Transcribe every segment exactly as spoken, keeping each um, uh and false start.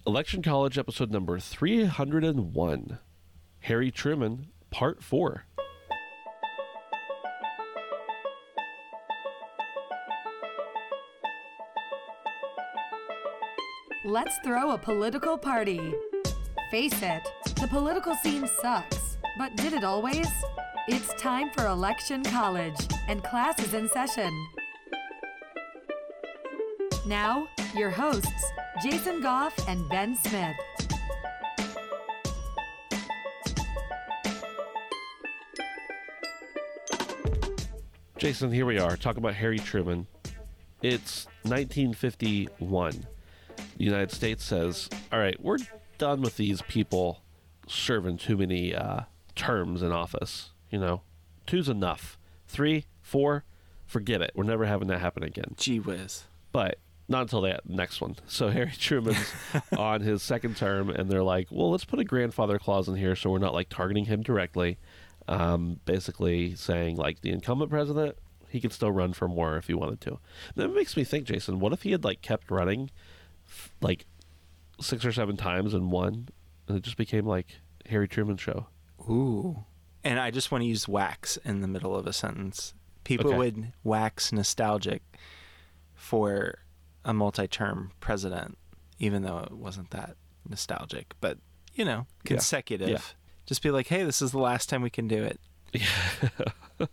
Election College episode number three hundred one. Harry Truman, part four. Let's throw a political party. Face it, the political scene sucks, but did it always? It's time for Election College, and class is in session. Now, your hosts, Jason Goff and Ben Smith. Jason, here we are, talking about Harry Truman. It's nineteen fifty-one. The United States says, all right, we're done with these people serving too many uh, terms in office. You know, two's enough. Three, four, forget it. We're never having that happen again. Gee whiz. But not until that next one. So Harry Truman's on his second term, and they're like, well, let's put a grandfather clause in here so we're not, like, targeting him directly. Um, basically saying, like, the incumbent president, he could still run for more if he wanted to. That makes me think, Jason, what if he had, like, kept running, f- like, six or seven times and won, and it just became, like, Harry Truman show? Ooh. And I just want to use wax in the middle of a sentence. People Okay. would wax nostalgic for a multi-term president, even though it wasn't that nostalgic. But, you know, consecutive. Yeah. Just be like, hey, this is the last time we can do it. Yeah.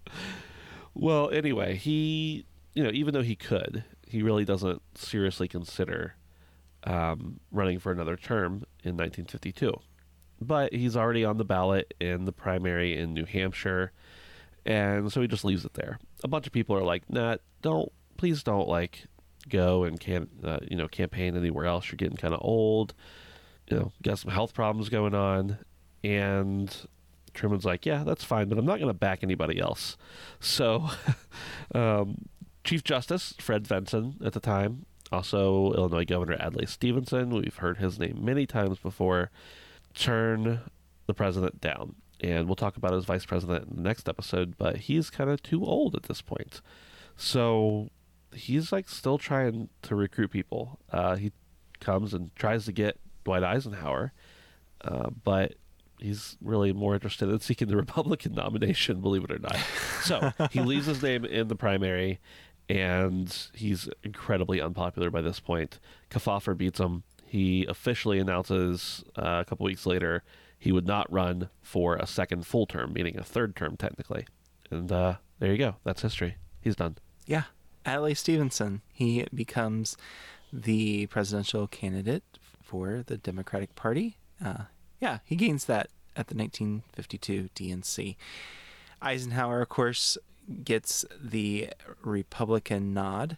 Well, anyway, he, you know, even though he could, he really doesn't seriously consider um, running for another term in nineteen fifty-two. But he's already on the ballot in the primary in New Hampshire, and so he just leaves it there. A bunch of people are like, nah, don't, please don't, like, go and can uh, you know, campaign anywhere else. You're getting kind of old. You know, got some health problems going on. And Truman's like, yeah, that's fine, but I'm not going to back anybody else. So um, Chief Justice Fred Vinson at the time, also Illinois Governor Adlai Stevenson, we've heard his name many times before, turn the president down. And we'll talk about his vice president in the next episode, but he's kind of too old at this point. So he's like still trying to recruit people. Uh, he comes and tries to get Dwight Eisenhower, uh, but he's really more interested in seeking the Republican nomination, believe it or not. So he leaves his name in the primary, and he's incredibly unpopular by this point. Kefauver beats him. He officially announces uh, a couple weeks later he would not run for a second full term, meaning a third term technically. And uh, there you go. That's history. He's done. Yeah. Adlai Stevenson, he becomes the presidential candidate for the Democratic Party. Uh, yeah, he gains that at the nineteen fifty-two D N C. Eisenhower, of course, gets the Republican nod,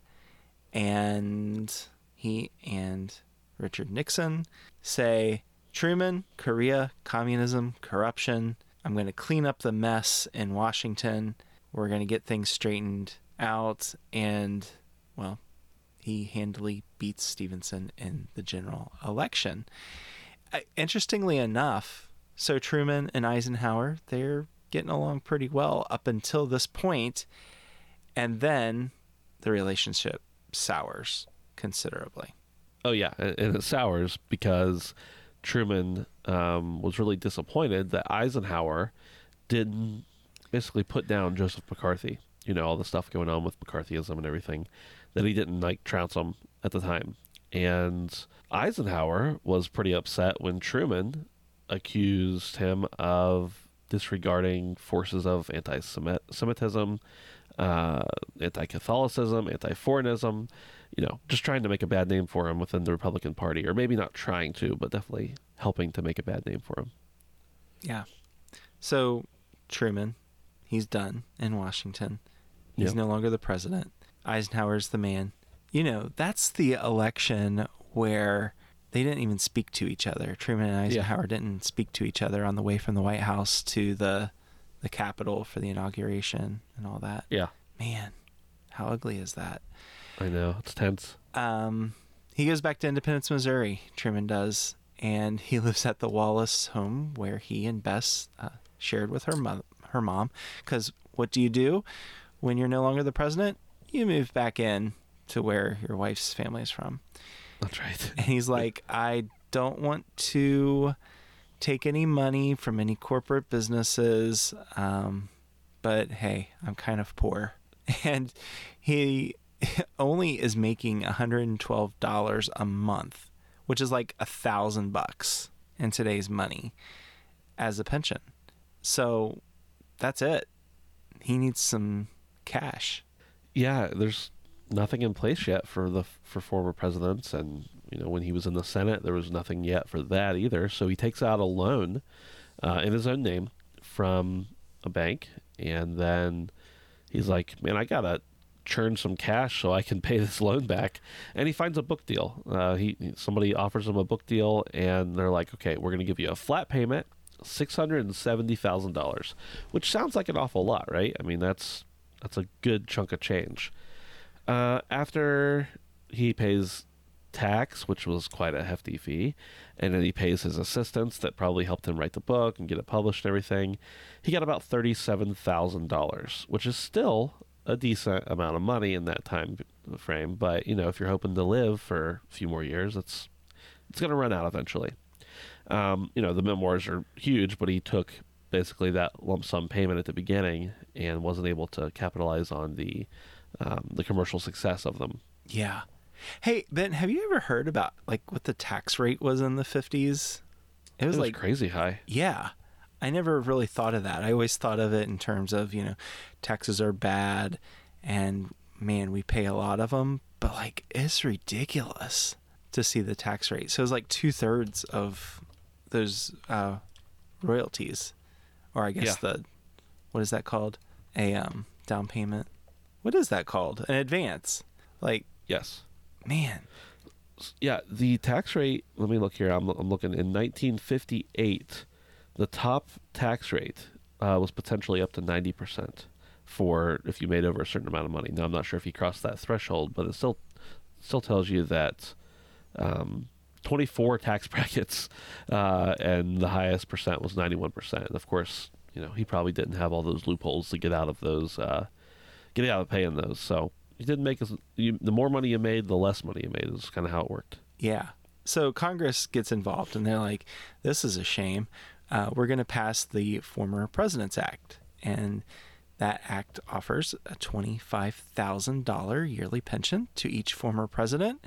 and he and Richard Nixon say, Truman, Korea, communism, corruption. I'm going to clean up the mess in Washington. We're going to get things straightened out. And, well, he handily beats Stevenson in the general election. Uh, interestingly enough, so Truman and Eisenhower, they're getting along pretty well up until this point, and then the relationship sours considerably. Oh, yeah, and and it sours because Truman um, was really disappointed that Eisenhower didn't basically put down Joseph McCarthy. You know, all the stuff going on with McCarthyism and everything, that he didn't, like, trounce him at the time. And Eisenhower was pretty upset when Truman accused him of disregarding forces of anti-Semitism, uh, anti-Catholicism, anti-foreignism, you know, just trying to make a bad name for him within the Republican Party, or maybe not trying to, but definitely helping to make a bad name for him. Yeah. So Truman, he's done in Washington. He's Yep. no longer the president. Eisenhower's the man. You know, that's the election where they didn't even speak to each other. Truman and Eisenhower yeah. didn't speak to each other on the way from the White House to the the Capitol for the inauguration and all that. Yeah. Man, how ugly is that? I know. It's tense. Um, he goes back to Independence, Missouri, Truman does, and he lives at the Wallace home where he and Bess uh, shared with her, mo- her mom. Because what do you do when you're no longer the president? You move back in to where your wife's family is from. That's right. And he's like, I don't want to take any money from any corporate businesses, um, but hey, I'm kind of poor. And he only is making one hundred twelve dollars a month, which is like a thousand bucks in today's money as a pension. So that's it. He needs some cash. Yeah, there's nothing in place yet for the for former presidents, and you know when he was in the Senate, there was nothing yet for that either. So he takes out a loan uh, in his own name from a bank, and then he's like, "Man, I gotta churn some cash so I can pay this loan back." And he finds a book deal. Uh, he somebody offers him a book deal, and they're like, "Okay, we're gonna give you a flat payment, six hundred and seventy thousand dollars," which sounds like an awful lot, right? I mean, that's that's a good chunk of change. Uh, after he pays tax, which was quite a hefty fee, and then he pays his assistants that probably helped him write the book and get it published and everything, he got about thirty-seven thousand dollars, which is still a decent amount of money in that time frame. But, you know, if you're hoping to live for a few more years, it's it's going to run out eventually. Um, you know, the memoirs are huge, but he took basically that lump sum payment at the beginning and wasn't able to capitalize on the um, the commercial success of them. Yeah. Hey, Ben, have you ever heard about like what the tax rate was in the fifties? It was, It was like crazy high. Yeah. I never really thought of that. I always thought of it in terms of, you know, taxes are bad and man, we pay a lot of them, but like it's ridiculous to see the tax rate. So it was like two thirds of those uh, royalties, or I guess Yeah. the, what is that called? A um, down payment. What is that called? An advance. Like, Yes. man. Yeah, the tax rate, let me look here. I'm, I'm looking. In nineteen fifty-eight, the top tax rate uh, was potentially up to ninety percent for if you made over a certain amount of money. Now, I'm not sure if he crossed that threshold, but it still still tells you that um, twenty-four tax brackets uh, and the highest percent was ninety-one percent. And of course, you know, he probably didn't have all those loopholes to get out of those, uh, get out of paying those. So you didn't make as you, the more money you made, the less money you made. Is kind of how it worked. Yeah. So Congress gets involved and they're like, this is a shame. Uh, we're going to pass the Former President's Act. And that act offers a twenty-five thousand dollars yearly pension to each former president.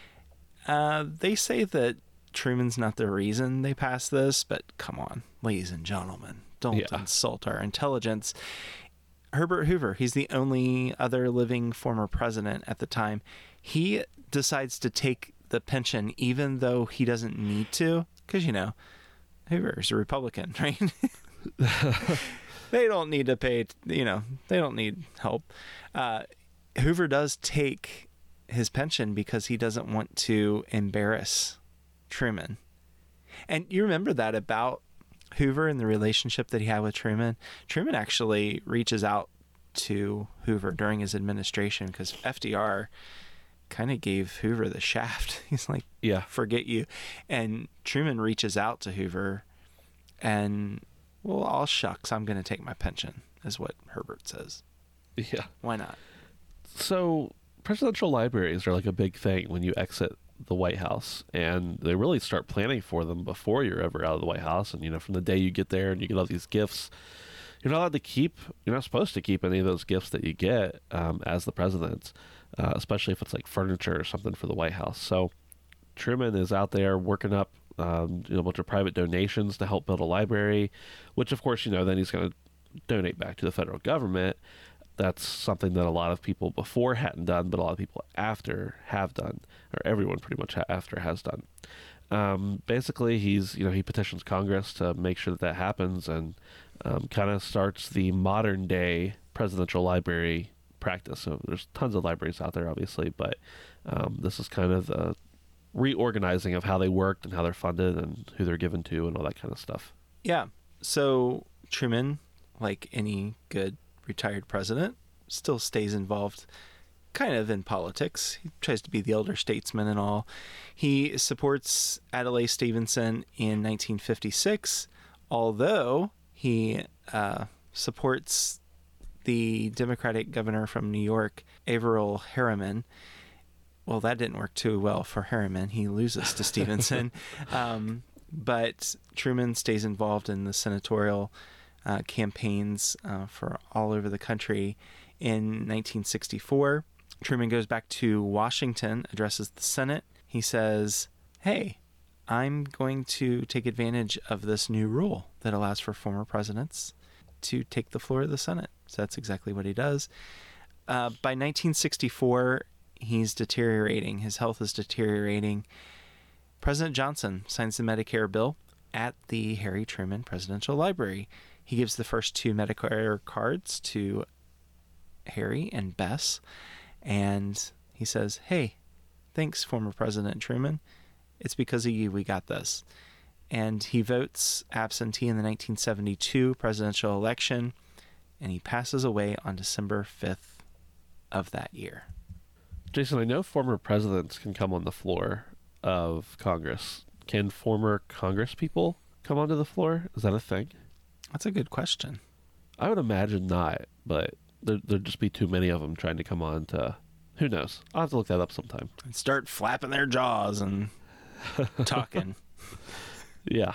Uh, they say that Truman's not the reason they passed this, but come on, ladies and gentlemen, don't Yeah. insult our intelligence. Herbert Hoover, he's the only other living former president at the time. He decides to take the pension even though he doesn't need to, because, you know, Hoover's a Republican, right? They don't need to pay, you know, they don't need help. Uh, Hoover does take his pension because he doesn't want to embarrass Truman. And you remember that about Hoover and the relationship that he had with Truman? Truman actually reaches out to Hoover during his administration because F D R kind of gave Hoover the shaft. He's like, Yeah. forget you. And Truman reaches out to Hoover and, well, all shucks, I'm going to take my pension, is what Herbert says. Yeah. Why not? So presidential libraries are like a big thing when you exit the White House, and they really start planning for them before you're ever out of the White House. And, you know, from the day you get there and you get all these gifts, you're not allowed to keep, you're not supposed to keep any of those gifts that you get um, as the president, uh, especially if it's like furniture or something for the White House. So Truman is out there working up um, you know, a bunch of private donations to help build a library, which of course, you know, then he's going to donate back to the federal government. That's something that a lot of people before hadn't done, but a lot of people after have done, or everyone pretty much after has done. Um, basically, he's, you know, he petitions Congress to make sure that that happens, and um, kind of starts the modern day presidential library practice. So there's tons of libraries out there, obviously, but um, this is kind of the reorganizing of how they worked and how they're funded and who they're given to and all that kind of stuff. Yeah. So Truman, like any good retired president, still stays involved kind of in politics. He tries to be the elder statesman and all. He supports Adlai Stevenson in nineteen fifty-six, although he uh, supports the Democratic governor from New York, Averell Harriman. well, that didn't work too well for Harriman. He loses to Stevenson. um, but Truman stays involved in the senatorial uh, campaigns uh, for all over the country. In nineteen sixty-four, Truman goes back to Washington, addresses the Senate. He says, hey, I'm going to take advantage of this new rule that allows for former presidents to take the floor of the Senate. So that's exactly what he does. Uh, by nineteen sixty-four, he's deteriorating. His health is deteriorating. President Johnson signs the Medicare bill at the Harry Truman Presidential Library. He gives the first two Medicare cards to Harry and Bess, and he says, hey, thanks, former President Truman. It's because of you we got this. And he votes absentee in the nineteen seventy-two presidential election, and he passes away on December fifth of that year. Jason, I know former presidents can come on the floor of Congress. Can former Congress people come onto the floor? Is that a thing? That's a good question. I would imagine not, but there, there'd just be too many of them trying to come on to... Who knows? I'll have to look that up sometime. And start flapping their jaws and talking. Yeah.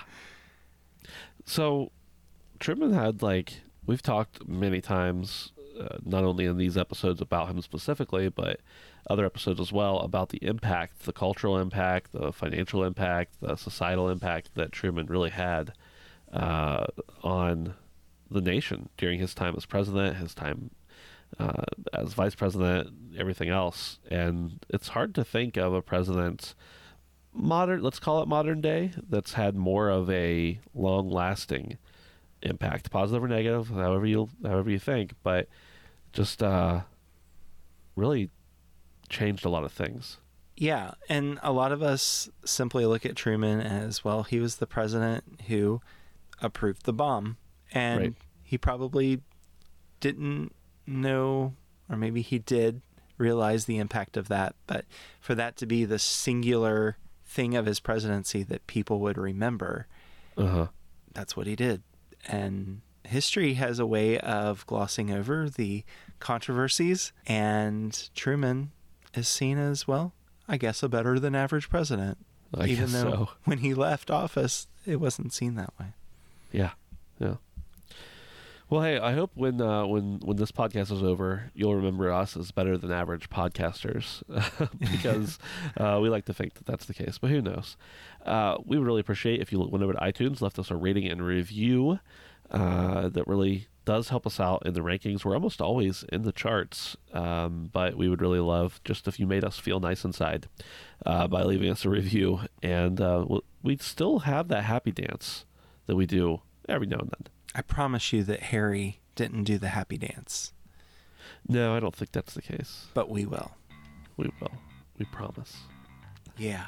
So, Truman had, like... We've talked many times, uh, not only in these episodes about him specifically, but other episodes as well, about the impact, the cultural impact, the financial impact, the societal impact that Truman really had uh, on the nation during his time as president, his time uh, as vice president, everything else. And it's hard to think of a president, modern, let's call it modern day, that's had more of a long-lasting impact, positive or negative, however you however you think, but just uh, really changed a lot of things. Yeah, and a lot of us simply look at Truman as, well, he was the president who approved the bomb, and right. he probably didn't know, or maybe he did realize the impact of that, but for that to be the singular thing of his presidency that people would remember, uh-huh. that's what he did. And history has a way of glossing over the controversies, and Truman is seen as, well, I guess a better than average president. I Even guess though so. when he left office, it wasn't seen that way. Yeah, yeah. Well, hey, I hope when uh, when when this podcast is over, you'll remember us as better than average podcasters, because uh, we like to think that that's the case. But who knows? Uh, we would really appreciate if you went over to iTunes, left us a rating and review. Uh, that really does help us out in the rankings. We're almost always in the charts, um, but we would really love just if you made us feel nice inside uh, by leaving us a review. And uh, we still have that happy dance that we do every now and then. I promise you that Harry didn't do the happy dance. No, I don't think that's the case. But we will. We will. We promise. Yeah.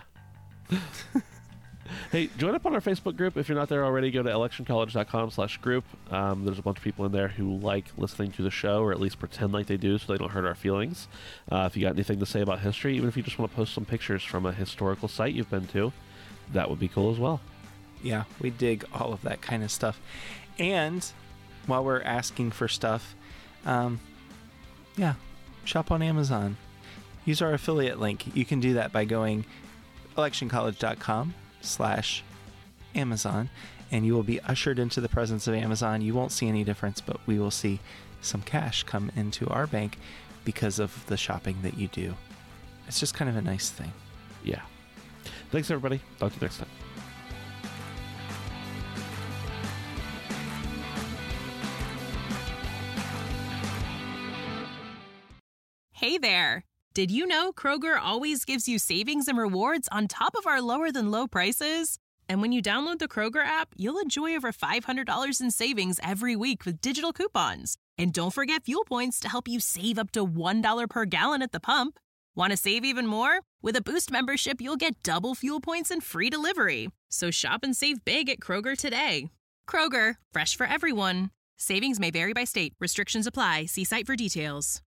Hey, join up on our Facebook group. If you're not there already, go to electioncollege.com slash group. Um, there's a bunch of people in there who like listening to the show, or at least pretend like they do so they don't hurt our feelings. Uh, if you got anything to say about history, even if you just want to post some pictures from a historical site you've been to, that would be cool as well. Yeah, we dig all of that kind of stuff. And while we're asking for stuff, um, yeah, shop on Amazon. Use our affiliate link. You can do that by going electioncollege.com slash Amazon, and you will be ushered into the presence of Amazon. You won't see any difference, but we will see some cash come into our bank because of the shopping that you do. It's just kind of a nice thing. Yeah. Thanks, everybody. Talk to you next time. Hey there. Did you know Kroger always gives you savings and rewards on top of our lower than low prices? And when you download the Kroger app, you'll enjoy over five hundred dollars in savings every week with digital coupons. And don't forget fuel points to help you save up to one dollar per gallon at the pump. Want to save even more? With a Boost membership, you'll get double fuel points and free delivery. So shop and save big at Kroger today. Kroger, fresh for everyone. Savings may vary by state. Restrictions apply. See site for details.